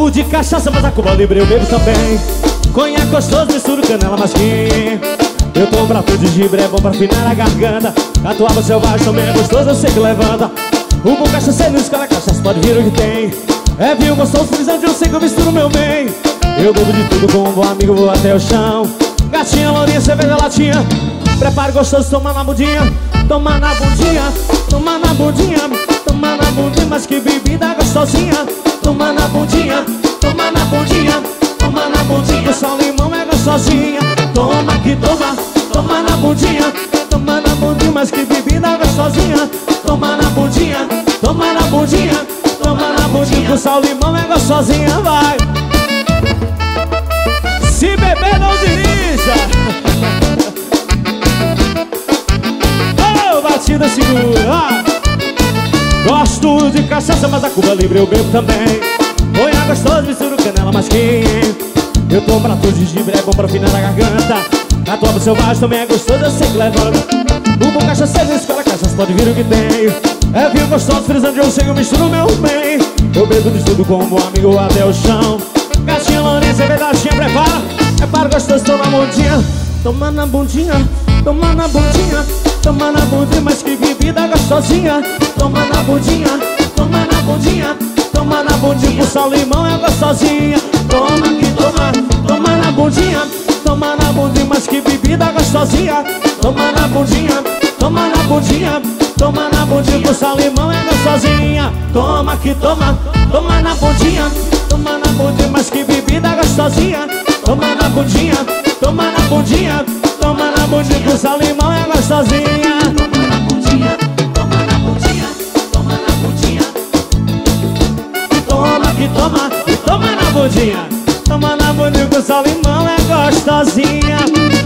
Gosto de cachaça, mas a Cuba Libre eu bebo também. Conhaque gostoso, misturo canela, masquinha. Eu tomo pra tudo de gibre, é bom pra afinar a garganta. Catuaba selvagem também é gostoso, eu sei que levanta. O bom cachaceiro não escolhe a cachaça, pode vir o que tem. É vinho gostoso, frisante, eu sei que eu misturo meu bem. Eu bebo de tudo com um bom amigo, vou até o chão. Gatinha, lourinha, cerveja, latinha. Preparo gostoso, toma na bundinha. Toma na bundinha, toma na bundinha. Toma na bundinha, mas que bebida gostosinha. Toma na bundinha, toma na bundinha. Toma na bundinha, só limão é gostosinha. Toma que toma, toma na bundinha. Toma na bundinha, mas que bebida gostosinha. Toma na bundinha, toma na bundinha. Toma na bundinha, com sal limão é gostosinha, vai. Se beber não dirija. Oh, batida segura. Gosto de cachaça, mas a Cuba Libre eu bebo também. Põe água gostosa, misturo canela, masquinha. Eu tomo pra tudo de gibre, é bom pra afinar a garganta. Catuaba selvagem também é gostoso, eu sei que levanta. O bom cachaceiro escola cachaça, pode vir o que tem. É vinho gostoso, frisante, eu sei que eu misturo meu bem. Eu bebo de tudo com um bom amigo até o chão. Gatinha, lourinha, cervejinha, prepara. É para gostoso, toma na bundinha. Toma na bundinha, toma na bundinha. Toma na bundinha, mas que bebida gostosinha. Toma na bundinha, toma na bundinha. Toma na bundinha, com sal limão é gostosinha. Toma que toma, toma na bundinha. Toma na bundinha, mas que bebida gostosinha. Toma na bundinha, toma na bundinha. Toma na bundinha, com sal limão é gostosinha. Toma que toma, toma na bundinha. Toma na bundinha, mas que bebida gostosinha. Toma na bundinha, toma na bundinha. Toma na bundinha, com sal limão é gostosinha. Toma na bundinha, toma na bundinha. Toma na bundinha. Toma que toma, e toma na bundinha. Toma na bundinha, com sal limão é gostosinha.